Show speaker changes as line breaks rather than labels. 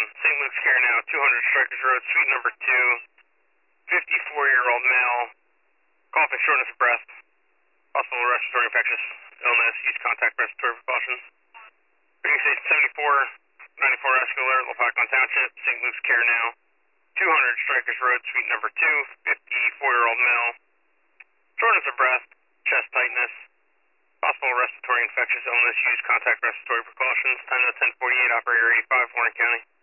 St. Luke's Care now, 200 Strikers Road, suite number 2, 54-year-old male, coughing, shortness of breath, possible respiratory infectious illness, use contact respiratory precautions. Ringing station 74, 94 rescue alert, Lopakon Township, St. Luke's Care now, 200 Strikers Road, suite number 2, 54-year-old male, shortness of breath, chest tightness, possible respiratory infectious illness, use contact respiratory precautions. Time now 10:48, operator 85, Warren County.